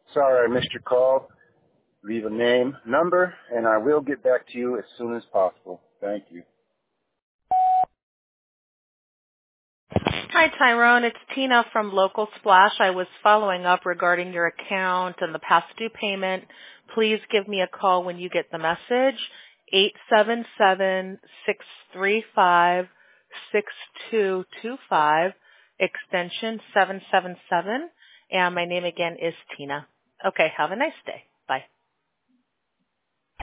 Sorry I missed your call. Leave a name, number, and I will get back to you as soon as possible. Thank you. Hi, Tyrone. It's Tina from Local Splash. I was following up regarding your account and the past due payment. Please give me a call when you get the message, 877-635-6225, extension 777. And my name again is Tina. Okay, have a nice day. Bye.